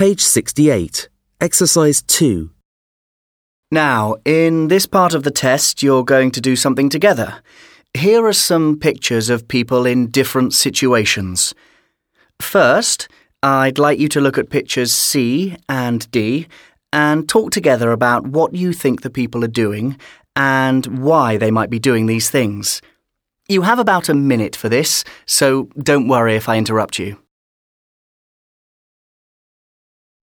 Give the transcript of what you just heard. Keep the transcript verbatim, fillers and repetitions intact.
Page sixty-eight, Exercise two. Now, in this part of the test, you're going to do something together. Here are some pictures of people in different situations. First, I'd like you to look at pictures C and D and talk together about what you think the people are doing and why they might be doing these things. You have about a minute for this, so don't worry if I interrupt you.